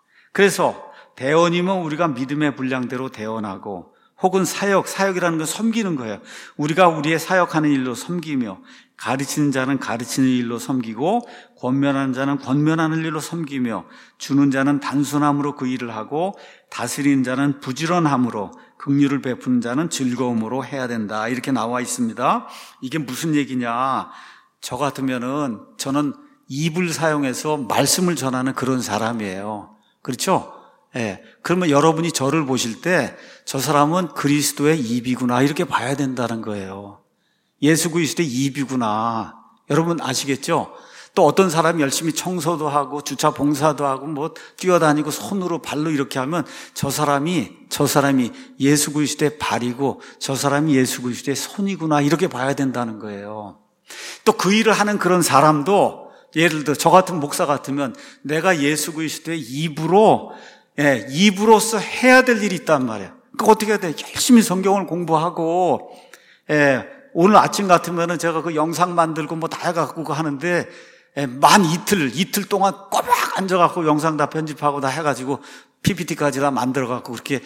그래서 대원이면 우리가 믿음의 분량대로 대원하고, 혹은 사역, 사역이라는 건 섬기는 거예요. 우리가 우리의 사역하는 일로 섬기며, 가르치는 자는 가르치는 일로 섬기고, 권면하는 자는 권면하는 일로 섬기며, 주는 자는 단순함으로 그 일을 하고, 다스리는 자는 부지런함으로, 긍휼을 베푸는 자는 즐거움으로 해야 된다. 이렇게 나와 있습니다. 이게 무슨 얘기냐? 저 같으면은 저는 입을 사용해서 말씀을 전하는 그런 사람이에요. 그렇죠? 예. 그러면 여러분이 저를 보실 때 저 사람은 그리스도의 입이구나 이렇게 봐야 된다는 거예요. 예수 그리스도의 입이구나. 여러분 아시겠죠? 또 어떤 사람이 열심히 청소도 하고 주차 봉사도 하고 뭐 뛰어다니고 손으로 발로 이렇게 하면 저 사람이 저 사람이 예수 그리스도의 발이고 저 사람이 예수 그리스도의 손이구나 이렇게 봐야 된다는 거예요. 또 그 일을 하는 그런 사람도 예를 들어 저 같은 목사 같으면 내가 예수 그리스도의 입으로 예, 입으로서 해야 될 일이 있단 말이에요. 그러니까 어떻게 해야 돼? 열심히 성경을 공부하고 예, 오늘 아침 같으면은 제가 그 영상 만들고 뭐 다 해갖고 하는데 예, 만 이틀 이틀 동안 꼬박 앉아갖고 영상 다 편집하고 다 해가지고 피피티까지 다 만들어갖고 그렇게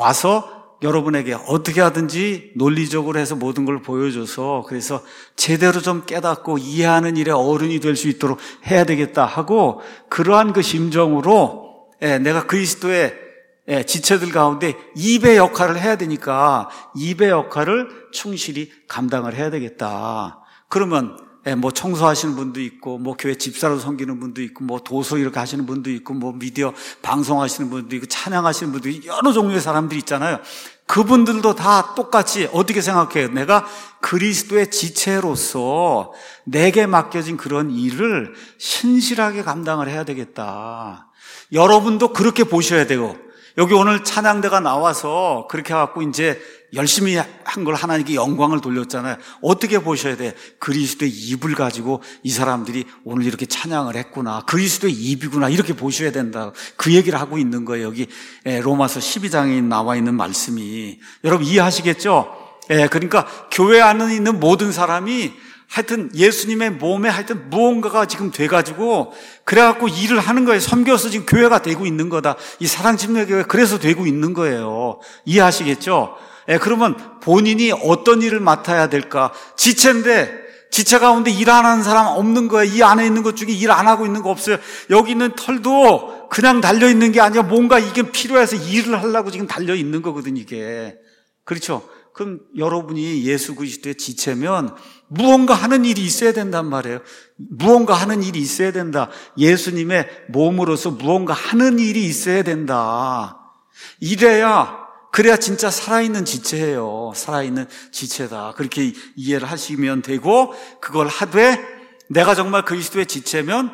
와서 여러분에게 어떻게 하든지 논리적으로 해서 모든 걸 보여줘서 그래서 제대로 좀 깨닫고 이해하는 일에 어른이 될 수 있도록 해야 되겠다 하고 그러한 그 심정으로 예, 내가 그리스도의 예, 지체들 가운데 입의 역할을 해야 되니까 입의 역할을 충실히 감당을 해야 되겠다. 그러면 예, 뭐 청소하시는 분도 있고 뭐 교회 집사로 섬기는 분도 있고 뭐 도서 이렇게 하시는 분도 있고 뭐 미디어 방송하시는 분도 있고 찬양하시는 분도 있고 여러 종류의 사람들이 있잖아요. 그분들도 다 똑같이 어떻게 생각해요? 내가 그리스도의 지체로서 내게 맡겨진 그런 일을 신실하게 감당을 해야 되겠다. 여러분도 그렇게 보셔야 되고 여기 오늘 찬양대가 나와서 그렇게 해갖고 이제 열심히 한 걸 하나님께 영광을 돌렸잖아요. 어떻게 보셔야 돼? 그리스도의 입을 가지고 이 사람들이 오늘 이렇게 찬양을 했구나. 그리스도의 입이구나. 이렇게 보셔야 된다. 그 얘기를 하고 있는 거예요. 여기 로마서 십이 장에 나와 있는 말씀이. 여러분 이해하시겠죠? 예, 그러니까 교회 안에 있는 모든 사람이 하여튼 예수님의 몸에 하여튼 무언가가 지금 돼가지고 그래갖고 일을 하는 거예요. 섬겨서 지금 교회가 되고 있는 거다. 이 사랑침례교회 그래서 되고 있는 거예요. 이해하시겠죠? 예, 그러면 본인이 어떤 일을 맡아야 될까? 지체인데 지체 가운데 일 안 하는 사람 없는 거예요. 이 안에 있는 것 중에 일 안 하고 있는 거 없어요. 여기 있는 털도 그냥 달려있는 게 아니라 뭔가 이게 필요해서 일을 하려고 지금 달려있는 거거든요. 이게. 그렇죠? 그럼 여러분이 예수 그리스도의 지체면 무언가 하는 일이 있어야 된단 말이에요. 무언가 하는 일이 있어야 된다. 예수님의 몸으로서 무언가 하는 일이 있어야 된다. 이래야 그래야 진짜 살아있는 지체예요. 살아있는 지체다. 그렇게 이해를 하시면 되고 그걸 하되 내가 정말 그리스도의 지체면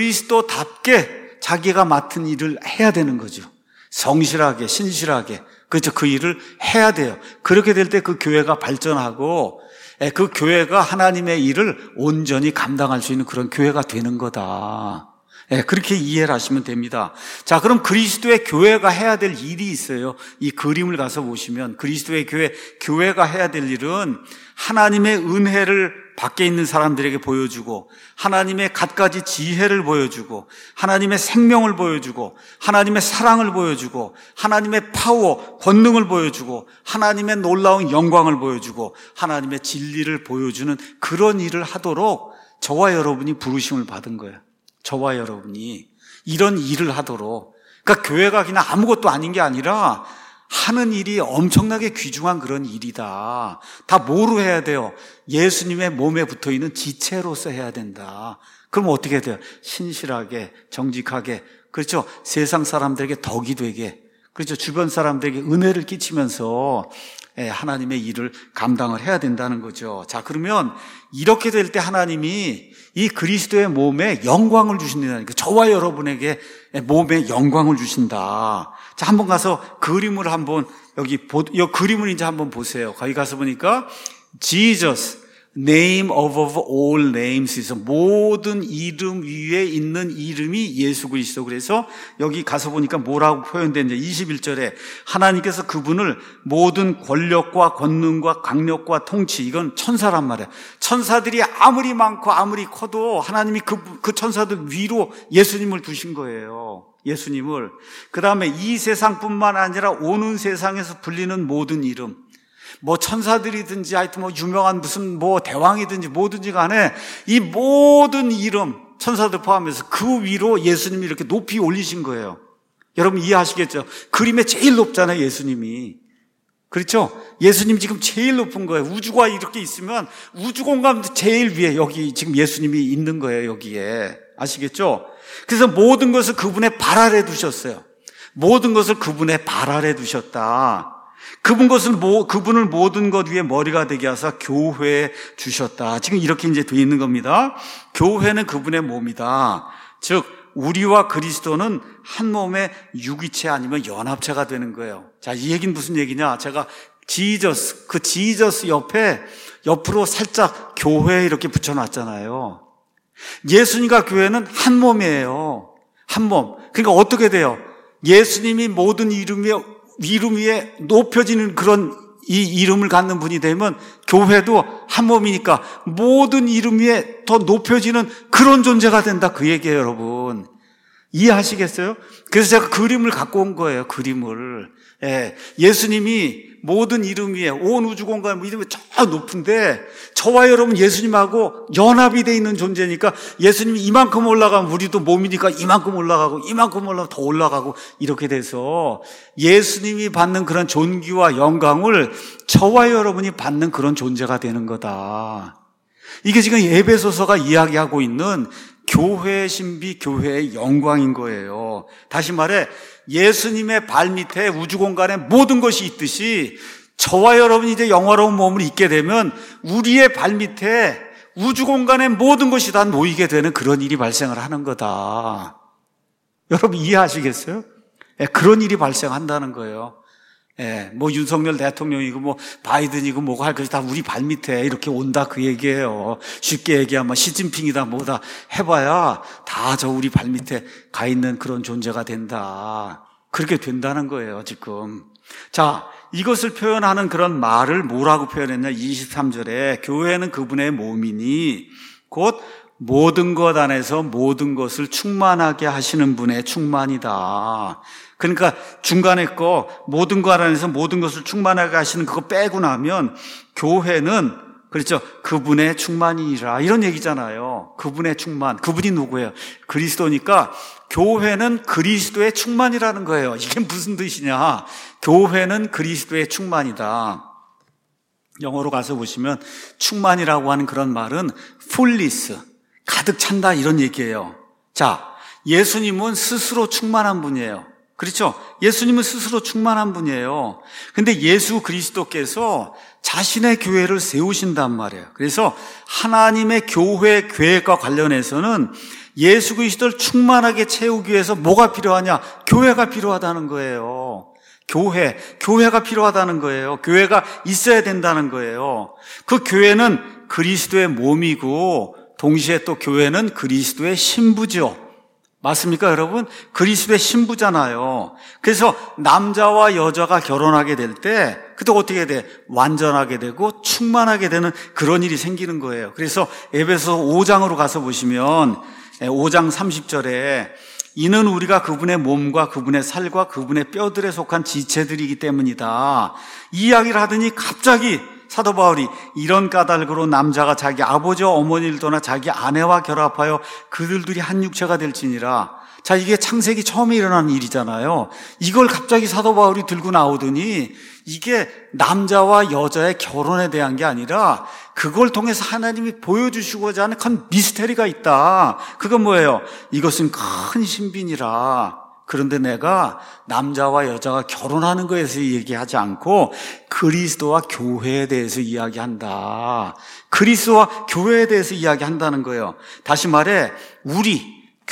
그리스도답게 자기가 맡은 일을 해야 되는 거죠. 성실하게 신실하게 그렇죠. 그 일을 해야 돼요. 그렇게 될 때 그 교회가 발전하고 그 교회가 하나님의 일을 온전히 감당할 수 있는 그런 교회가 되는 거다. 그렇게 이해를 하시면 됩니다. 자, 그럼 그리스도의 교회가 해야 될 일이 있어요. 이 그림을 가서 보시면 그리스도의 교회, 교회가 해야 될 일은 하나님의 은혜를 밖에 있는 사람들에게 보여주고 하나님의 갖가지 지혜를 보여주고 하나님의 생명을 보여주고 하나님의 사랑을 보여주고 하나님의 파워, 권능을 보여주고 하나님의 놀라운 영광을 보여주고 하나님의 진리를 보여주는 그런 일을 하도록 저와 여러분이 부르심을 받은 거예요. 저와 여러분이 이런 일을 하도록. 그러니까 교회가 그냥 아무것도 아닌 게 아니라 하는 일이 엄청나게 귀중한 그런 일이다. 다 뭐로 해야 돼요? 예수님의 몸에 붙어있는 지체로서 해야 된다. 그럼 어떻게 돼요? 신실하게, 정직하게, 그렇죠? 세상 사람들에게 덕이 되게, 그렇죠? 주변 사람들에게 은혜를 끼치면서 하나님의 일을 감당을 해야 된다는 거죠. 자, 그러면 이렇게 될 때 하나님이 이 그리스도의 몸에 영광을 주신다는 거예요. 저와 여러분에게 몸에 영광을 주신다. 자, 한번 가서 그림을 한번 여기 보, 이 그림을 이제 한번 보세요. 거기 가서 보니까 Jesus, name above all names is 모든 이름 위에 있는 이름이 예수 그리스도. 그래서 여기 가서 보니까 뭐라고 표현되는지 이십일 절에 하나님께서 그분을 모든 권력과 권능과 강력과 통치, 이건 천사란 말이에요. 천사들이 아무리 많고 아무리 커도 하나님이 그, 그 천사들 위로 예수님을 두신 거예요. 예수님을. 그 다음에 이 세상뿐만 아니라 오는 세상에서 불리는 모든 이름, 뭐 천사들이든지 하여튼 뭐 유명한 무슨 뭐 대왕이든지 뭐든지 간에 이 모든 이름, 천사들 포함해서 그 위로 예수님이 이렇게 높이 올리신 거예요. 여러분 이해하시겠죠? 그림에 제일 높잖아요, 예수님이. 그렇죠? 예수님 지금 제일 높은 거예요. 우주가 이렇게 있으면 우주 공간 제일 위에 여기 지금 예수님이 있는 거예요, 여기에. 아시겠죠? 그래서 모든 것을 그분의 발 아래 두셨어요. 모든 것을 그분의 발 아래 두셨다. 그분 것을 모, 그분을 모든 것 위에 머리가 되게 하사 교회에 주셨다. 지금 이렇게 이제 돼 있는 겁니다. 교회는 그분의 몸이다. 즉 우리와 그리스도는 한 몸의 유기체 아니면 연합체가 되는 거예요. 자, 이 얘기는 무슨 얘기냐? 제가 지저스, 그 지저스 옆에 옆으로 살짝 교회 이렇게 붙여놨잖아요. 예수님과 교회는 한 몸이에요. 한 몸. 그러니까 어떻게 돼요? 예수님이 모든 이름 위에 이름 위에 높여지는 그런 이 이름을 갖는 분이 되면 교회도 한 몸이니까 모든 이름 위에 더 높여지는 그런 존재가 된다, 그 얘기예요, 여러분. 이해하시겠어요? 그래서 제가 그림을 갖고 온 거예요, 그림을. 예, 예수님이 모든 이름 위에 온 우주 공간 이름이 저 높은데 저와 여러분 예수님하고 연합이 돼 있는 존재니까 예수님이 이만큼 올라가면 우리도 몸이니까 이만큼 올라가고 이만큼 올라가면 더 올라가고 이렇게 돼서 예수님이 받는 그런 존귀와 영광을 저와 여러분이 받는 그런 존재가 되는 거다. 이게 지금 에베소서가 이야기하고 있는 교회의 신비, 교회의 영광인 거예요. 다시 말해 예수님의 발밑에 우주 공간에 모든 것이 있듯이 저와 여러분이 이제 영화로운 몸을 입게 되면 우리의 발밑에 우주 공간에 모든 것이 다 놓이게 되는 그런 일이 발생을 하는 거다. 여러분 이해하시겠어요? 예, 그런 일이 발생한다는 거예요. 예, 뭐 윤석열 대통령이고 뭐 바이든이고 뭐고 할 것이 다 우리 발밑에 이렇게 온다, 그 얘기예요. 쉽게 얘기하면 시진핑이다 뭐다 해봐야 다 저 우리 발밑에 가 있는 그런 존재가 된다. 그렇게 된다는 거예요, 지금. 자, 이것을 표현하는 그런 말을 뭐라고 표현했냐? 이십삼 절에 교회는 그분의 몸이니 곧 모든 것 안에서 모든 것을 충만하게 하시는 분의 충만이다. 그러니까 중간에 거 모든 것 안에서 모든 것을 충만하게 하시는 그거 빼고 나면 교회는 그렇죠, 그분의 충만이라 이런 얘기잖아요. 그분의 충만. 그분이 누구예요? 그리스도니까 교회는 그리스도의 충만이라는 거예요. 이게 무슨 뜻이냐? 교회는 그리스도의 충만이다. 영어로 가서 보시면 충만이라고 하는 그런 말은 fullness, 가득 찬다 이런 얘기예요. 자, 예수님은 스스로 충만한 분이에요. 그렇죠? 예수님은 스스로 충만한 분이에요. 근데 예수 그리스도께서 자신의 교회를 세우신단 말이에요. 그래서 하나님의 교회 계획과 관련해서는 예수 그리스도를 충만하게 채우기 위해서 뭐가 필요하냐? 교회가 필요하다는 거예요. 교회, 교회가 필요하다는 거예요. 교회가 있어야 된다는 거예요. 그 교회는 그리스도의 몸이고 동시에 또 교회는 그리스도의 신부죠. 맞습니까, 여러분? 그리스도의 신부잖아요. 그래서 남자와 여자가 결혼하게 될 때 그때 어떻게 돼? 완전하게 되고 충만하게 되는 그런 일이 생기는 거예요. 그래서 에베소서 오 장으로 가서 보시면 오 장 삼십 절에 이는 우리가 그분의 몸과 그분의 살과 그분의 뼈들에 속한 지체들이기 때문이다. 이 이야기를 하더니 갑자기 사도 바울이 이런 까닭으로 남자가 자기 아버지와 어머니를 떠나 자기 아내와 결합하여 그들들이 한 육체가 될지니라. 자, 이게 창세기 처음에 일어나는 일이잖아요. 이걸 갑자기 사도 바울이 들고 나오더니 이게 남자와 여자의 결혼에 대한 게 아니라 그걸 통해서 하나님이 보여주시고자 하는 큰 미스테리가 있다. 그건 뭐예요? 이것은 큰 신비니라. 그런데 내가 남자와 여자가 결혼하는 것에서 얘기하지 않고 그리스도와 교회에 대해서 이야기한다. 그리스도와 교회에 대해서 이야기한다는 거예요. 다시 말해 우리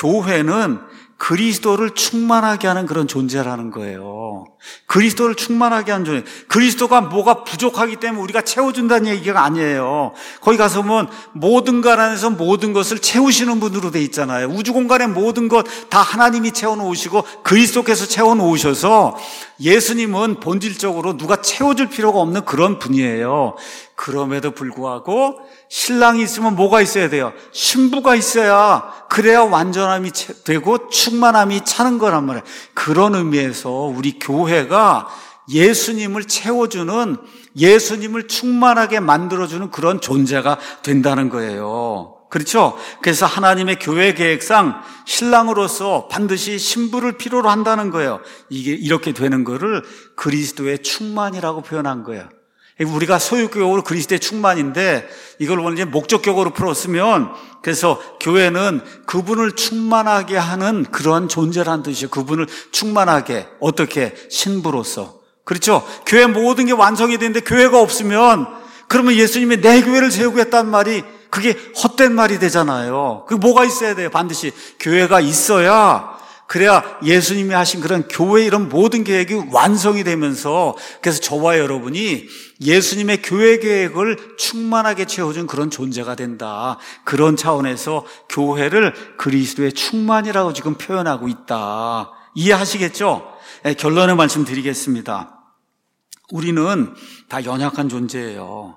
교회는 그리스도를 충만하게 하는 그런 존재라는 거예요. 그리스도를 충만하게 하는 존재. 그리스도가 뭐가 부족하기 때문에 우리가 채워준다는 얘기가 아니에요. 거기 가서 보면 모든 것 안에서 모든 것을 채우시는 분으로 돼 있잖아요. 우주공간의 모든 것 다 하나님이 채워놓으시고 그리스도께서 채워놓으셔서 예수님은 본질적으로 누가 채워줄 필요가 없는 그런 분이에요. 그럼에도 불구하고 신랑이 있으면 뭐가 있어야 돼요? 신부가 있어야 그래야 완전함이 되고 충만함이 차는 거란 말이에요. 그런 의미에서 우리 교회가 예수님을 채워주는, 예수님을 충만하게 만들어주는 그런 존재가 된다는 거예요. 그렇죠? 그래서 하나님의 교회 계획상 신랑으로서 반드시 신부를 필요로 한다는 거예요. 이게 이렇게 되는 거를 그리스도의 충만이라고 표현한 거예요. 우리가 소유격으로 그리스도의 충만인데 이걸 원래 목적격으로 풀었으면 그래서 교회는 그분을 충만하게 하는 그런 존재라는 뜻이에요. 그분을 충만하게 어떻게? 신부로서. 그렇죠? 교회 모든 게 완성이 되는데 교회가 없으면 그러면 예수님이 내 교회를 세우겠다는 말이 그게 헛된 말이 되잖아요. 그 뭐가 있어야 돼요? 반드시 교회가 있어야 그래야 예수님이 하신 그런 교회 이런 모든 계획이 완성이 되면서 그래서 저와 여러분이 예수님의 교회 계획을 충만하게 채워준 그런 존재가 된다. 그런 차원에서 교회를 그리스도의 충만이라고 지금 표현하고 있다. 이해하시겠죠? 네, 결론을 말씀드리겠습니다. 우리는 다 연약한 존재예요.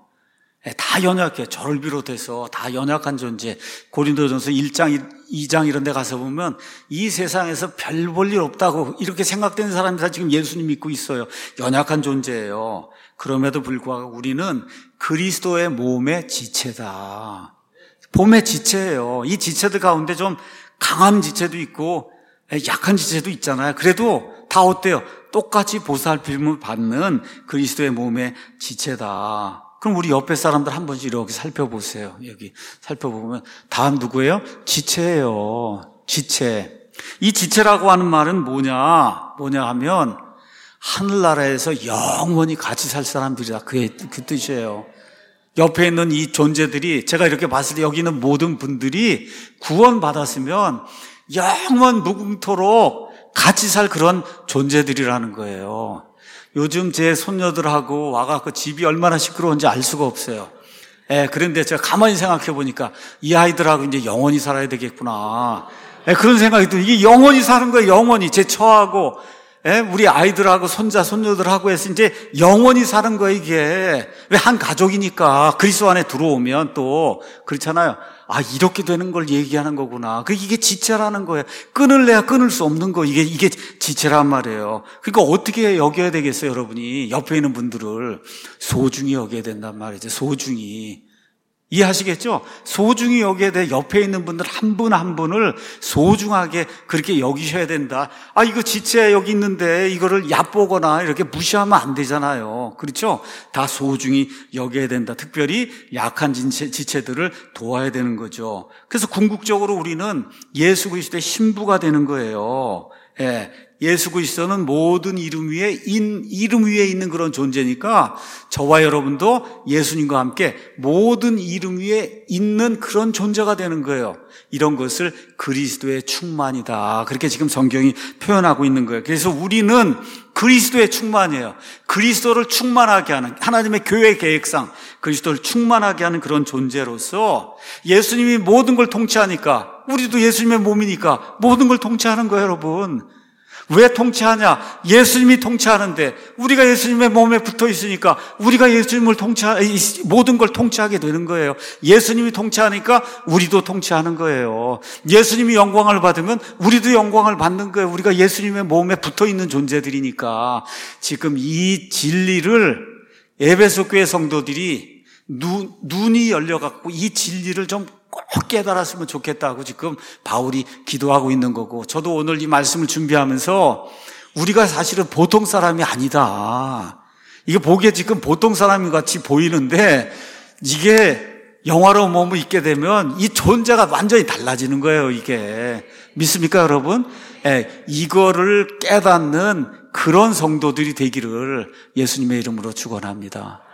다 연약해. 저를 비롯해서 다 연약한 존재. 고린도전서 일 장, 이 장 이런 데 가서 보면 이 세상에서 별 볼 일 없다고 이렇게 생각되는 사람이 다 지금 예수님 믿고 있어요. 연약한 존재예요. 그럼에도 불구하고 우리는 그리스도의 몸의 지체다. 몸의 지체예요. 이 지체들 가운데 좀 강한 지체도 있고 약한 지체도 있잖아요. 그래도 다 어때요? 똑같이 보살핌을 받는 그리스도의 몸의 지체다. 그럼 우리 옆에 사람들 한 번씩 이렇게 살펴보세요. 여기 살펴보면 다음 누구예요? 지체예요. 지체. 이 지체라고 하는 말은 뭐냐? 뭐냐 하면 하늘나라에서 영원히 같이 살 사람들이다. 그게 그 뜻이에요. 옆에 있는 이 존재들이 제가 이렇게 봤을 때 여기 있는 모든 분들이 구원받았으면 영원 무궁토록 같이 살 그런 존재들이라는 거예요. 요즘 제 손녀들하고 와갖고 집이 얼마나 시끄러운지 알 수가 없어요. 예, 그런데 제가 가만히 생각해 보니까 이 아이들하고 이제 영원히 살아야 되겠구나. 예, 그런 생각이 들어요. 이게 영원히 사는 거예요, 영원히. 제 처하고, 예, 우리 아이들하고 손자, 손녀들하고 해서 이제 영원히 사는 거예요, 이게. 왜 한 가족이니까 그리스도 안에 들어오면 또, 그렇잖아요. 아, 이렇게 되는 걸 얘기하는 거구나. 그 이게 지체라는 거예요. 끊을래야 끊을 수 없는 거. 이게, 이게 지체란 말이에요. 그러니까 어떻게 여겨야 되겠어요, 여러분이? 옆에 있는 분들을 소중히 여겨야 된단 말이죠. 소중히. 이해하시겠죠? 소중히 여기에 대해 옆에 있는 분들 한 분 한 분을 소중하게 그렇게 여기셔야 된다. 아, 이거 지체 여기 있는데 이거를 얕보거나 이렇게 무시하면 안 되잖아요. 그렇죠? 다 소중히 여겨야 된다. 특별히 약한 지체, 지체들을 도와야 되는 거죠. 그래서 궁극적으로 우리는 예수 그리스도의 신부가 되는 거예요. 예. 예수 그리스도는 모든 이름 위에 인, 이름 위에 있는 그런 존재니까 저와 여러분도 예수님과 함께 모든 이름 위에 있는 그런 존재가 되는 거예요. 이런 것을 그리스도의 충만이다. 그렇게 지금 성경이 표현하고 있는 거예요. 그래서 우리는 그리스도의 충만이에요. 그리스도를 충만하게 하는 하나님의 교회 계획상 그리스도를 충만하게 하는 그런 존재로서 예수님이 모든 걸 통치하니까 우리도 예수님의 몸이니까 모든 걸 통치하는 거예요, 여러분. 왜 통치하냐? 예수님이 통치하는데 우리가 예수님의 몸에 붙어 있으니까 우리가 예수님을 통치하, 모든 걸 통치하게 되는 거예요. 예수님이 통치하니까 우리도 통치하는 거예요. 예수님이 영광을 받으면 우리도 영광을 받는 거예요. 우리가 예수님의 몸에 붙어 있는 존재들이니까. 지금 이 진리를 에베소 교회 성도들이 눈, 눈이 열려갖고 이 진리를 좀 꼭 깨달았으면 좋겠다고 지금 바울이 기도하고 있는 거고, 저도 오늘 이 말씀을 준비하면서 우리가 사실은 보통 사람이 아니다. 이게 보기에 지금 보통 사람 같이 보이는데 이게 영화로 몸을 입게 되면 이 존재가 완전히 달라지는 거예요, 이게. 믿습니까, 여러분? 예, 이거를 깨닫는 그런 성도들이 되기를 예수님의 이름으로 축원합니다.